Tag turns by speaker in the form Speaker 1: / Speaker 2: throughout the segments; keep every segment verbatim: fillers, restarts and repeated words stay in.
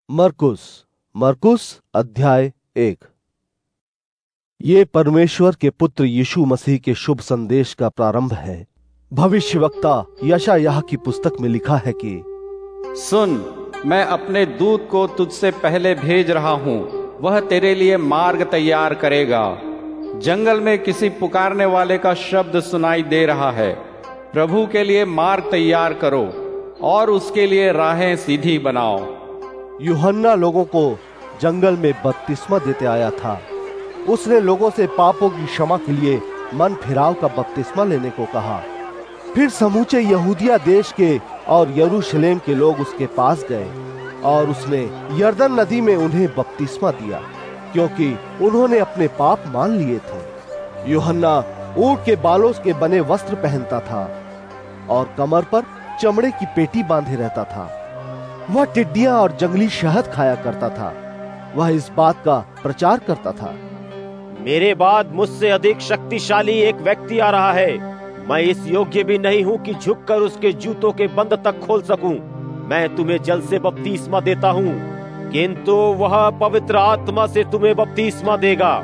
Speaker 1: मरकुस मरकुस अध्याय एक। ये परमेश्वर के पुत्र यीशु मसीह के शुभ संदेश का प्रारंभ है। भविष्यवक्ता यशायाह की पुस्तक में लिखा है कि
Speaker 2: सुन, मैं अपने दूत को तुझसे पहले भेज रहा हूँ, वह तेरे लिए मार्ग तैयार करेगा। जंगल में किसी पुकारने वाले का शब्द सुनाई दे रहा है, प्रभु के लिए मार्ग तैयार करो और उसके लिए राहें सीधी बनाओ।
Speaker 1: यूहन्ना लोगों को जंगल में बपतिस्मा देते आया था। उसने लोगों से पापों की क्षमा के लिए मन फिराव का बपतिस्मा लेने को कहा। फिर समूचे यहूदिया देश के और यरूशलेम के लोग उसके पास गए और उसने यरदन नदी में उन्हें बपतिस्मा दिया, क्योंकि उन्होंने अपने पाप मान लिए थे। यूहन्ना ऊंट के बालों के बने वस्त्र पहनता था और कमर पर चमड़े की पेटी बांधे रहता था। वह टिड्डियां और जंगली शहद खाया करता था। वह इस बात का प्रचार करता था,
Speaker 3: मेरे बाद मुझसे अधिक शक्तिशाली एक व्यक्ति आ रहा है। मैं इस योग्य भी नहीं हूँ कि झुककर उसके जूतों के बंद तक खोल सकूं। मैं तुम्हें जल से बपतिस्मा देता हूँ, किंतु वह पवित्र आत्मा से तुम्हें बपतिस्मा देगा।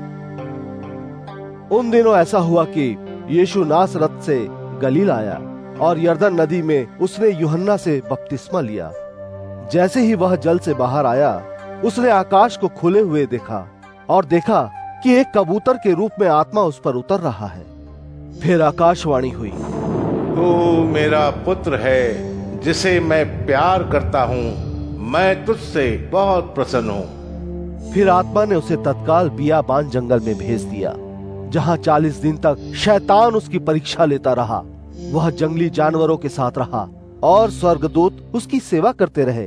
Speaker 1: उन दिनों ऐसा हुआ कि यीशु नासरत से गलील आया और यरदन नदी में उसने यूहन्ना से बपतिस्मा लिया। जैसे ही वह जल से बाहर आया, उसने आकाश को खुले हुए देखा और देखा कि एक कबूतर के रूप में आत्मा उस पर उतर रहा है। फिर आकाशवाणी हुई,
Speaker 4: तू मेरा पुत्र है जिसे मैं प्यार करता हूँ, मैं तुझसे बहुत प्रसन्न हूँ।
Speaker 1: फिर आत्मा ने उसे तत्काल बियाबान जंगल में भेज दिया, जहाँ चालीस दिन तक शैतान उसकी परीक्षा लेता रहा। वह जंगली जानवरों के साथ रहा और स्वर्गदूत उसकी सेवा करते रहे।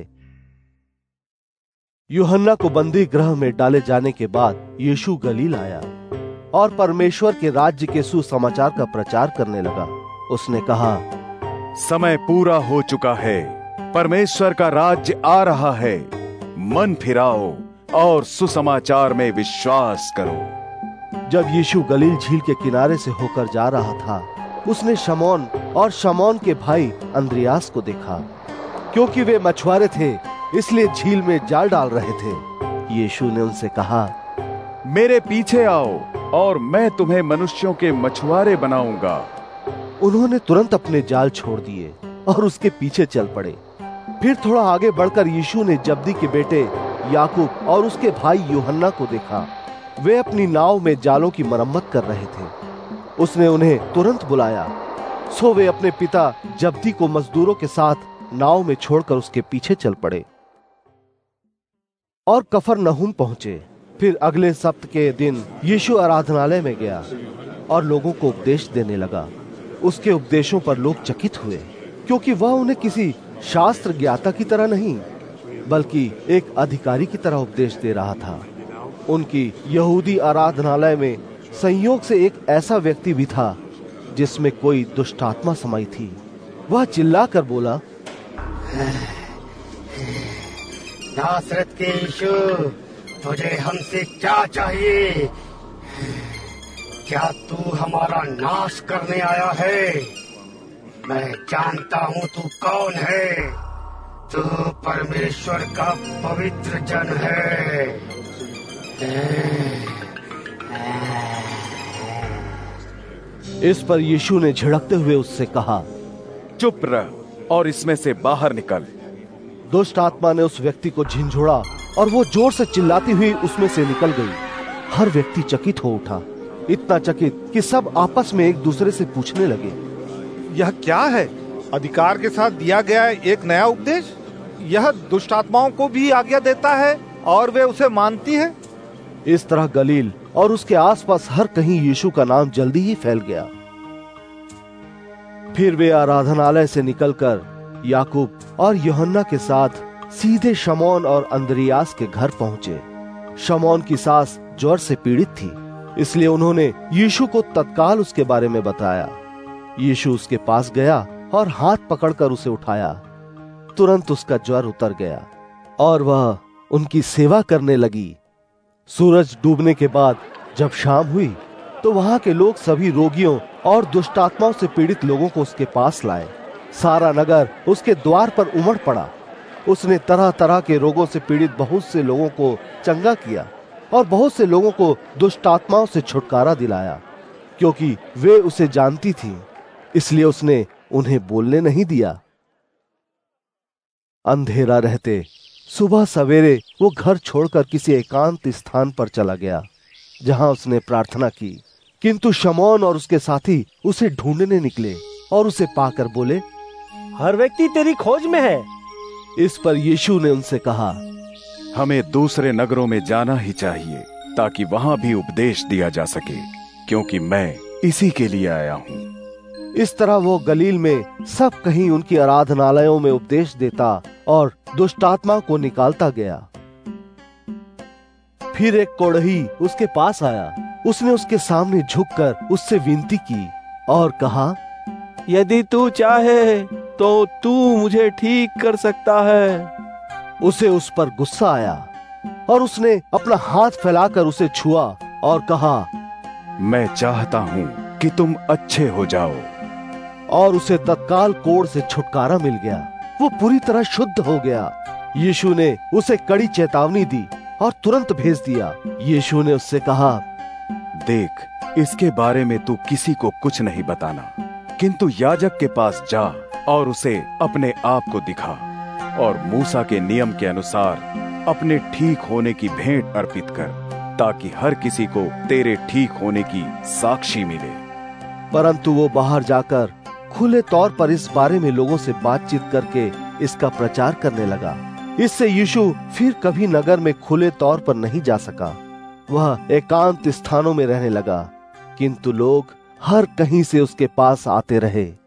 Speaker 1: यूहन्ना को बंदी गृह में डाले जाने के बाद यीशु गलील आया और परमेश्वर के राज्य के सुसमाचार का प्रचार करने लगा। उसने कहा,
Speaker 5: समय पूरा हो चुका है, परमेश्वर का राज्य आ रहा है। मन फिराओ और सुसमाचार में विश्वास करो।
Speaker 1: जब यीशु गलील झील के किनारे से होकर जा रहा था, उसने शमौन और शमौन के भाई अंद्रियास को देखा। क्योंकि वे मछुआरे थे, इसलिए झील में जाल डाल रहे थे। यीशु ने उनसे कहा,
Speaker 5: मेरे पीछे आओ और मैं तुम्हें मनुष्यों के मछुआरे बनाऊंगा।
Speaker 1: उन्होंने तुरंत अपने जाल छोड़ दिए और उसके पीछे चल पड़े। फिर थोड़ा आगे बढ़कर यीशु ने जब्दी के बेटे याकूब और उसके भाई यूहन्ना को देखा। वे अपनी नाव में जालों की मरम्मत कर रहे थे। उसने उन्हें तुरंत बुलाया, सो वे अपने पिता जब्दी को मजदूरों के साथ नाव में छोड़कर उसके पीछे चल पड़े और कफरनहूम पहुंचे। फिर अगले सप्ताह के दिन यीशु आराधनालय में गया और लोगों को उपदेश देने लगा। उसके उपदेशों पर लोग चकित हुए, क्योंकि वह उन्हें किसी शास्त्र ज्ञाता की तरह नहीं, बल्कि एक अधिकारी की तरह उपदेश दे रहा था। उनकी यहूदी आराधनालय में संयोग से एक ऐसा व्यक्ति भी था जिसमें कोई दुष्ट आत्मा समाई थी। वह चिल्लाकर बोला,
Speaker 6: नासरत के यीशु, तुझे हमसे क्या चाहिए? क्या तू हमारा नाश करने आया है? मैं जानता हूँ तू कौन है। तू परमेश्वर का पवित्र जन है।
Speaker 1: इस पर यीशु ने झिड़कते हुए उससे कहा,
Speaker 5: चुप रह और इसमें से बाहर निकल।
Speaker 1: दुष्ट आत्मा ने उस व्यक्ति को झिंझोड़ा और वो जोर से चिल्लाती हुई उसमें से निकल गई। हर व्यक्ति चकित हो उठा, इतना चकित कि सब आपस में एक दूसरे से पूछने लगे,
Speaker 7: यह क्या है? अधिकार के साथ दिया गया एक नया उपदेश। यह दुष्ट आत्माओं को भी आज्ञा देता है और वे उसे मानती है।
Speaker 1: इस तरह गलील और उसके आसपास हर कहीं यीशु का नाम जल्दी ही फैल गया। फिर वे आराधनालय से निकलकर याकूब और यूहन्ना के साथ सीधे शमौन और अंद्रियास के घर पहुंचे। शमौन की सास ज्वर से पीड़ित थी, इसलिए उन्होंने यीशु को तत्काल उसके बारे में बताया। यीशु उसके पास गया और हाथ पकड़कर उसे उठाया। तुरंत उसका ज्वर उतर गया और वह उनकी सेवा करने लगी। सूरज डूबने के बाद जब शाम हुई, तो वहां के लोग सभी रोगियों और दुष्टात्माओं से पीड़ित लोगों को उसके पास लाए। सारा नगर उसके द्वार पर उमड़ पड़ा। उसने तरह तरह के रोगों से पीड़ित बहुत से लोगों को चंगा किया और बहुत से लोगों को दुष्ट आत्माओं से छुटकारा दिलाया। क्योंकि वे उसे जानती थीं, इसलिए उसने उन्हें बोलने नहीं दिया। अंधेरा रहते सुबह सवेरे वो घर छोड़कर किसी एकांत स्थान पर चला गया, जहां उसने प्रार्थना की। किंतु शमौन और उसके साथी उसे ढूंढने निकले और उसे पाकर बोले,
Speaker 3: हर व्यक्ति तेरी खोज में है।
Speaker 1: इस पर यीशु ने उनसे कहा,
Speaker 5: हमें दूसरे नगरों में जाना ही चाहिए ताकि वहां भी उपदेश दिया जा सके, क्योंकि मैं इसी के लिए आया हूँ।
Speaker 1: इस तरह वो गलील में सब कहीं उनकी आराधनालयों में उपदेश देता और दुष्टात्मा को निकालता गया। फिर एक कोढ़ी उसके पास आया। उसने उसके सामने झुककर उससे विनती की और कहा,
Speaker 8: यदि तू चाहे तो तू मुझे ठीक कर सकता है।
Speaker 1: उसे उस पर गुस्सा आया और उसने अपना हाथ फैलाकर उसे छुआ और कहा,
Speaker 5: मैं चाहता हूँ कि तुम अच्छे हो जाओ।
Speaker 1: और उसे तत्काल कोढ़ से छुटकारा मिल गया। वो पूरी तरह शुद्ध हो गया। यीशु ने उसे कड़ी चेतावनी दी और तुरंत भेज दिया। यीशु ने उससे कहा,
Speaker 5: देख, इसके बारे में तू किसी को कुछ नहीं बताना, किंतु याजक के पास जा और उसे अपने आप को दिखा और मूसा के नियम के अनुसार अपने ठीक होने की भेंट अर्पित कर, ताकि हर किसी को तेरे ठीक होने की साक्षी मिले।
Speaker 1: परंतु वो बाहर जाकर खुले तौर पर इस बारे में लोगों से बातचीत करके इसका प्रचार करने लगा। इससे यीशु फिर कभी नगर में खुले तौर पर नहीं जा सका। वह एकांत स्थानों में रहने लगा, किंतु लोग हर कहीं से उसके पास आते रहे।